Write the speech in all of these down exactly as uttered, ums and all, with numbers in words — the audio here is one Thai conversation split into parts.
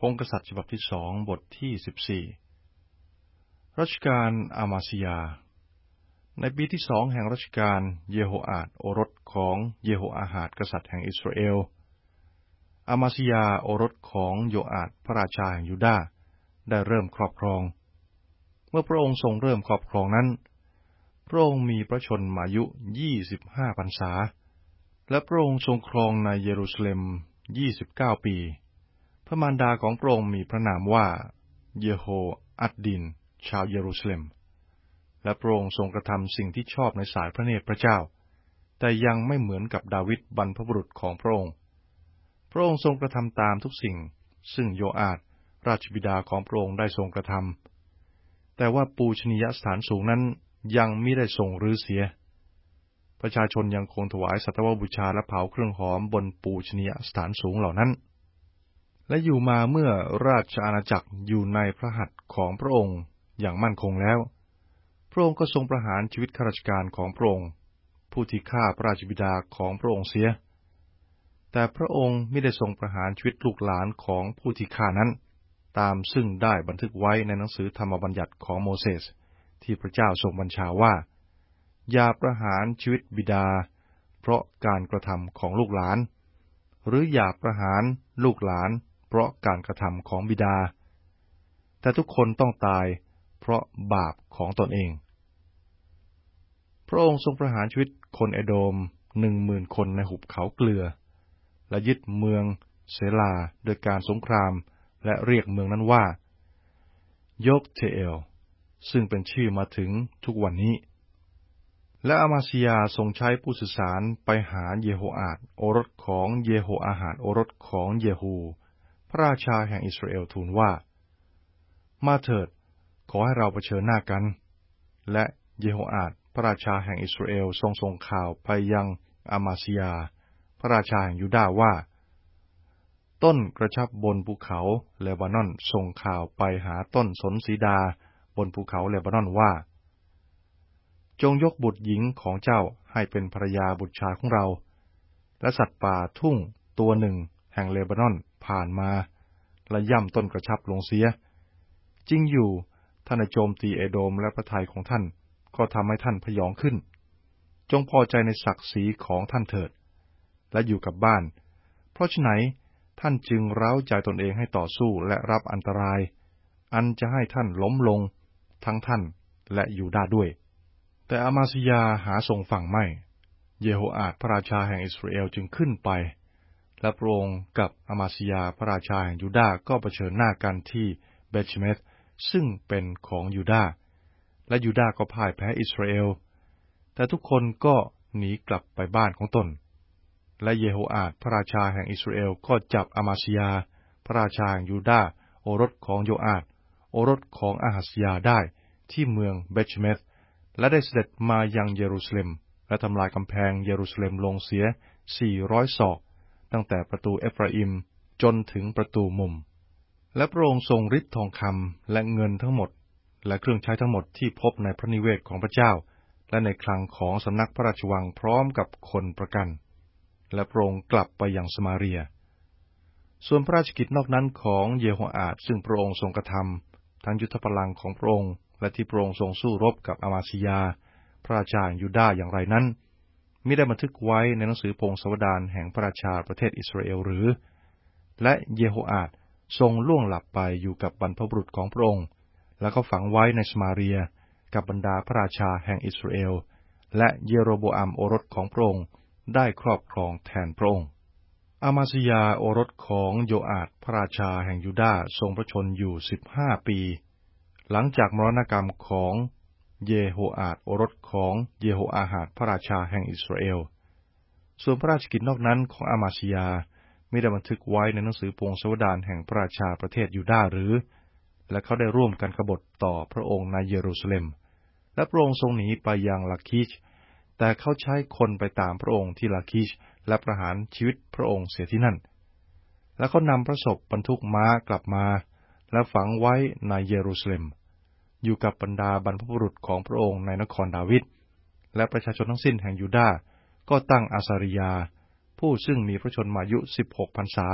งศ์กษัตริย์ฉบับที่สองบทที่สิบสี่รัชกาลอามาซิยาในปีที่สองแห่งรัชกาลเยโฮอาดโอรสของเยโฮอาหาดกษัตริย์แห่งอิสราเอลอามาซิยาโอรสของโยอาดพระราชาแห่งยูดาห์ได้เริ่มครอบครองเมื่อพระองค์ทรงเริ่มครอบครองนั้นพระองค์มีพระชนมายุยี่สิบห้าพรรษาและพระองค์ทรงครองในเยรูซาเล็มยี่สิบเก้าปีพระมารดาของพระองค์มีพระนามว่าเยโฮอัดดินชาวเยรูซาเล็มและพระองค์ทรงกระทำสิ่งที่ชอบในสายพระเนตรพระเจ้าแต่ยังไม่เหมือนกับดาวิดบรรพบุรุษของพระองค์พระองค์ทรงกระทำตามทุกสิ่งซึ่งโยอาดราชบิดาของพระองค์ได้ทรงกระทำแต่ว่าปูชนียสถานสูงนั้นยังมิได้ทรงรื้อเสียประชาชนยังคงถวายสัตวบูชาและเผาเครื่องหอมบนปูชนียสถานสูงเหล่านั้นและอยู่มาเมื่อราชอาณาจักรอยู่ในพระหัตถ์ของพระองค์อย่างมั่นคงแล้วพระองค์ก็ทรงประหารชีวิตข้าราชการของพระองค์ผู้ที่ฆ่าพระราชบิดาของพระองค์เสียแต่พระองค์ไม่ได้ทรงประหารชีวิตลูกหลานของผู้ที่ฆ่านั้นตามซึ่งได้บันทึกไว้ในหนังสือธรรมบัญญัติของโมเสสที่พระเจ้าทรงบัญชาว่าอย่าประหารชีวิตบิดาเพราะการกระทำของลูกหลานหรืออย่าประหารลูกหลานเพราะการกระทำของบิดาแต่ทุกคนต้องตายเพราะบาปของตนเองพระองค์ทรงประหารชีวิตคนเอโดมหนึ่งหมื่นคนในหุบเขาเกลือและยึดเมืองเสลาโดยการสงครามและเรียกเมืองนั้นว่ายกเทเอลซึ่งเป็นชื่อมาถึงทุกวันนี้และอามาซิยาทรงใช้ผู้สื่อสารไปหาเยโฮอาดโอรสของเยโฮอาหาดโอรสของเยฮูพระราชาแห่งอิสราเอลทูลว่ามาเถิดขอให้เราเผชิญหน้ากันและเยโฮอาดพระราชาแห่งอิสราเอลทรงส่งข่าวไปยังอามาซิยาพระราชาแห่งยูดาห์ว่าต้นกระชับบนภูเขาเลบานอนส่งข่าวไปหาต้นสนสีดาบนภูเขาเลบานอนว่าจงยกบุตรหญิงของเจ้าให้เป็นภรรยาบุตรชายของเราและสัตว์ป่าทุ่งตัวหนึ่งแห่งเลบานอนผ่านมาและย่ำต้นกระชับลงเสียจริงอยู่ท่านโจมตีเอโดมและพระทัยของท่านก็ทำให้ท่านพยองขึ้นจงพอใจในศักดิ์ศรีของท่านเถิดและอยู่กับบ้านเพราะฉะนั้นท่านจึงเร้าใจตนเองให้ต่อสู้และรับอันตรายอันจะให้ท่านล้มลงทั้งท่านและยูดาห์ด้วยแต่อามาซิยาหาทรงฟังไม่เยโฮอาดพระราชาแห่งอิสราเอลจึงขึ้นไปและพระองค์กับอามาซิยาพระราชาแห่งยูดาห์ก็เผชิญหน้ากันที่เบธเชเมชซึ่งเป็นของยูดาห์และยูดาห์ก็พ่ายแพ้อิสราเอลแต่ทุกคนก็หนีกลับไปบ้านของตนและเยโฮอาดพระราชาแห่งอิสราเอลก็จับอามาซิยาพระราชาแห่งยูดาห์โอรสของโยอาดโอรสของอาหาซิยาได้ที่เมืองเบธเชเมชและได้เสด็จมายังเยรูซาเล็มและทำลายกำแพงเยรูซาเล็มลงเสียสี่ร้อยศอกตั้งแต่ประตูเอฟราอิมจนถึงประตูมุมและพระองค์ทรงฤทธิ์ทองคำและเงินทั้งหมดและเครื่องใช้ทั้งหมดที่พบในพระนิเวศของพระเจ้าและในคลังของสำนักพระราชวังพร้อมกับคนประกันและพระองค์กลับไปยังสมาเรียส่วนพระราชกิจนอกนั้นของเยโฮอาดซึ่งพระองค์ทรงกระทำทั้งยุทธพลังของพระองค์และที่พระองค์ทรงสู้รบกับอามาซิยาพระราชาแห่งยูดาห์อย่างไรนั้นมิได้บันทึกไว้ในหนังสือพงศาวดารแห่งพระราชาประเทศอิสราเอลหรือและเยโฮอาดทรงล่วงหลับไปอยู่กับบรรพบุรุษของพระองค์แล้วก็ฝังไว้ในสมาเรียกับบรรดาพระราชาแห่งอิสราเอลและเยโรโบอัมโอรสของพระองค์ได้ครอบครองแทนพระองค์อามาซิยาโอรสของโยอาดพระราชาแห่งยูดาห์ทรงพระชนอยู่สิบห้าปีหลังจากมรณกรรมของเยโฮอาดโอรสของเยโฮอาหาดพระราชาแห่งอิสราเอลส่วนพระราชกิจนอกนั้นของอามาซิยาไม่ได้บันทึกไว้ในหนังสือพงศาวดารแห่งพระราชาประเทศยูดาห์หรือและเขาได้ร่วมกันกบฏต่อพระองค์ในเยรูซาเล็มและพระองค์ทรงหนีไปยังลาคิชแต่เขาใช้คนไปตามพระองค์ที่ลาคิชและประหารชีวิตพระองค์เสียที่นั่นและเขานำพระศพบรรทุกม้ากลับมาและฝังไว้ในเยรูซาเล็มอยู่กับบรรดาบรรพบุรุษของพระองค์ในนครดาวิดและประชาชนทั้งสิ้นแห่งยูดาห์ก็ตั้งอาซาริยาผู้ซึ่งมีพระชนมายุสิบหกพรรษา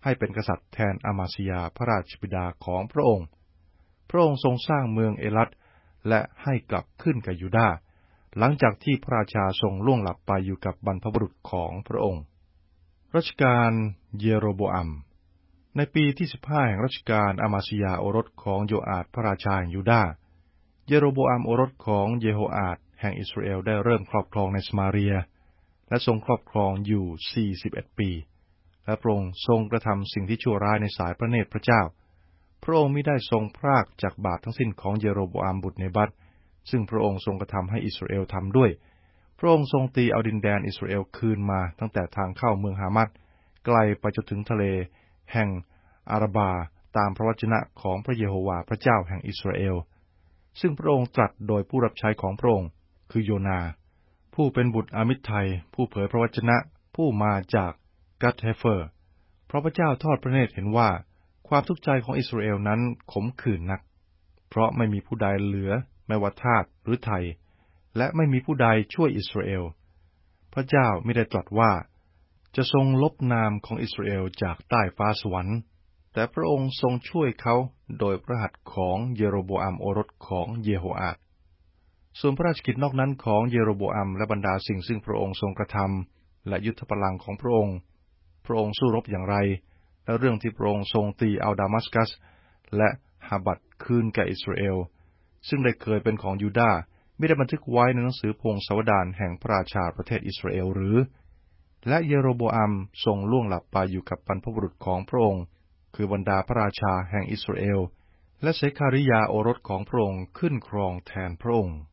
ให้เป็นกษัตริย์แทนอามาซิยาพระราชบิดาของพระองค์พระองค์ทรงสร้างเมืองเอลัตและให้กลับขึ้นกับยูดาห์หลังจากที่พระราชาทรงล่วงลับไปอยู่กับบรรพบุรุษของพระองค์รัชกาลเยโรโบอัมในปีที่สิบห้าแห่งรัชกาลอามาซิยาโอรสของโยอาชพระราชาแห่งยูดาห์เยโรโบอัมโอรสของเยโฮอาชแห่งอิสราเอลได้เริ่มครอบครองในสมาเรียและทรงครอบครองอยู่สี่สิบเอ็ดปีและพระองค์ทรงกระทำสิ่งที่ชั่วร้ายในสายพระเนตรพระเจ้าพระองค์มิได้ทรงพรากจากบาปทั้งสิ้นของเยโรโบอัมบุตรเนบัตซึ่งพระองค์ทรงกระทำให้อิสราเอลทำด้วยพระองค์ทรงตีเอาดินแดนอิสราเอลคืนมาตั้งแต่ทางเข้าเมืองฮามัดไกลไปจนถึงทะเลแห่งอาราบาตามพระวจนะของพระเยโฮวาห์พระเจ้าแห่งอิสราเอลซึ่งพระองค์ตรัสโดยผู้รับใช้ของพระองค์คือโยนาผู้เป็นบุตรอามิตไทผู้เผยพระวจนะผู้มาจากกัตเฮเฟอร์เพราะพระเจ้าทอดพระเนตรเห็นว่าความทุกข์ใจของอิสราเอลนั้นขมขื่นนักเพราะไม่มีผู้ใดเหลือไม่ว่าทาสหรือไทยและไม่มีผู้ใดช่วยอิสราเอลพระเจ้ามิได้ตรัสว่าจะทรงลบนามของอิสราเอลจากใต้ฟ้าสวรรค์แต่พระองค์ทรงช่วยเขาโดยพระหัตถ์ของเยโรโบอัมโอรสของเยโฮอาชส่วนพระราชกิจนอกนั้นของเยโรโบอัมและบรรดาสิ่งซึ่งพระองค์ทรงกระทำและยุทธพลังของพระองค์พระองค์สู้รบอย่างไรและเรื่องที่พระองค์ทรงตีเอาดามัสกัสและฮาบัตคืนแก่อิสราเอลซึ่งได้เคยเป็นของยูดาห์ไม่ได้บันทึกไว้ในหนังสือพงศาวดารแห่งพระราชาประเทศอิสราเอลหรือและเยโรโบอัมทรงล่วงลับไปอยู่กับบรรพบุรุษของพระองค์คือบรรดาพระราชาแห่งอิสราเอลและเสคาริยาโอรสของพระองค์ขึ้นครองแทนพระองค์